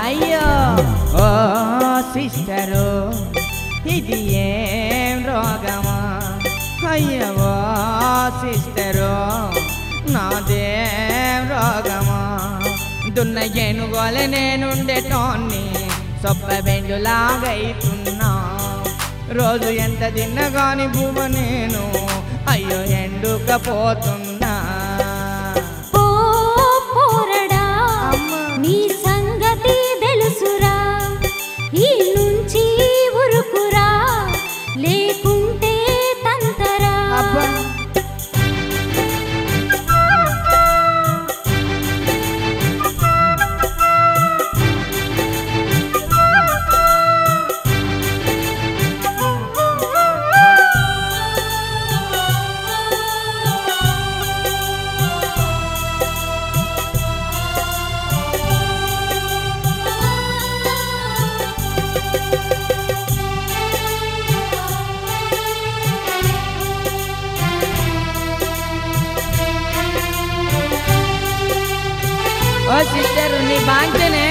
అయ్యో ఓ సిస్టరు ఇది ఏం రోగమా అయ్యో ఓ సిస్టరు నాదేం రోగమా దున్న ఏనుగోల నేనుండేటోన్ని సొప్ప బెండులాగైతున్నా రోజు ఎంత తిన్నగాని బువ్వ నేను అయ్యో ఎండుకపోతున్నా నీ సంగతి తెలుసురా ఈ నుంచి ఉరుకురా లేకుంటే తంతరా ఓ సిస్టరు నీ బాంచనే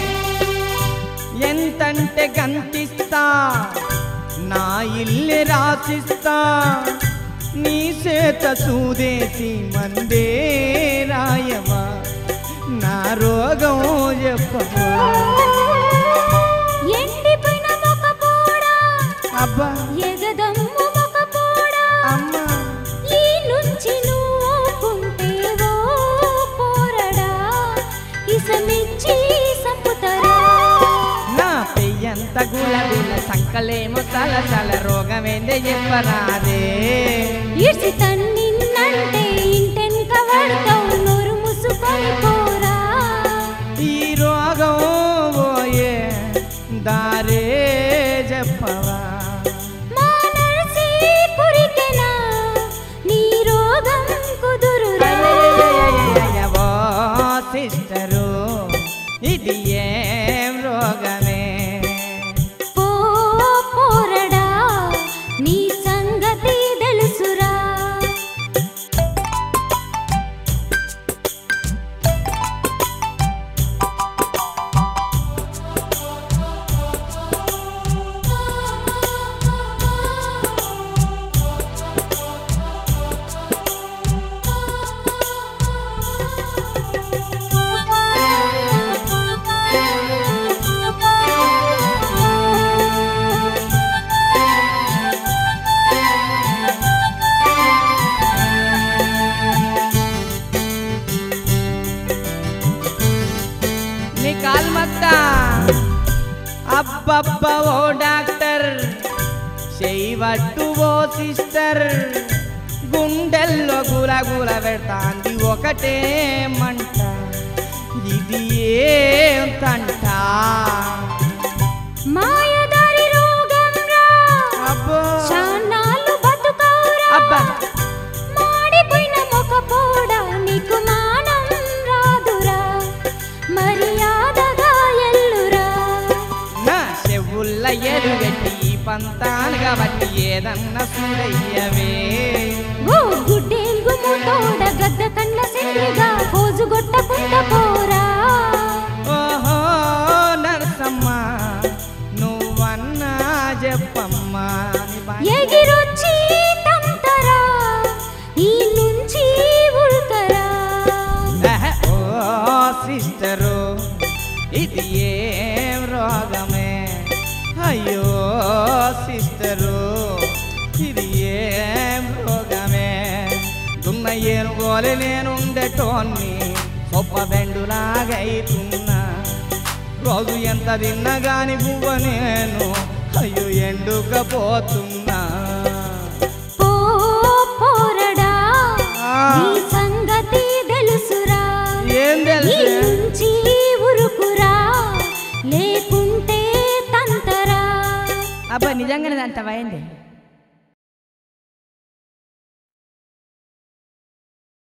ఎంతంటే గంతిస్తా నా ఇల్లు రాసిస్తా నీ చేత సూదేసి మందే రాయవా నా రోగం చెప్పవా ఎండిపోయిన మొక్కపోడా అబ్బా ఎగదమ్ము మొక్కపోడా అమ్మా ఈ నుంచి నువ్వుకుంటేవో పోరడా ఇసమిచ్చి సంపుతరా నా పెయ్యంత గులగుల సంకలేమో సలసల రోగమేందే చెప్పరాదే ఇడ్సి తన్నిన్నంటే ఇంటెన్క పడతావు నోరు మూసుకొని పోరా ఈ రోగం పోయే దారే చెప్పవా మా నర్సి పురికెనా నీ రోగం కుదురురా ఓ సిస్టరు ఇది ఏం రోగమే పోరడా నీ సంగతి తెలుసురా నీ కాల్మత్తా అబ్బబ్బ ఓ డాక్టర్ చేయవట్టు ఓ సిస్టర్ గుండెల్లో గులగుల పెడతాంది ఒకటే మంట ఇది ఏం తంట మాయదారి రోగంరా అబ్బో చాన్నాళ్ళు బతుకవురా అబ్బా మాడిపోయిన మొక్కపోడా నీకు మానం రాదురా మర్యాదగా ఎల్లురా నా చెవుల్ల ఎరుగట్టి పంతానుగా బట్టి ఏదన్నా సూరయ్యవే ఓ గుడ్డేంగు ముతోడ గద్ద కండ్ల సింగిగా పోజు గొట్టకుండా పోరా ఓహో నరసమ్మ నువ్వన్నా చెప్పమ్మా ఎగిరొచ్చి తంతరా ఈ నుంచి ఉల్కరా ఓ సిస్టరు ఇది ఏం రోగమే అయ్యో సిస్టరు ఇది ఏం రోగమే దున్న ఏనుగోలు నేనుండేటోన్ని గొప్ప బెండులాగైతున్నా రోజు ఎంత తిన్నా గాని బువ్వ నేను అయ్యో ఎండుకపోతున్నా పోరడా నీ సంగతి తెలుసురా ఏం ఈ తెలుసు నుంచి ఉరుకురా లేకుంటే తంతరా అబ్బా నిజంగానే అంత అయింది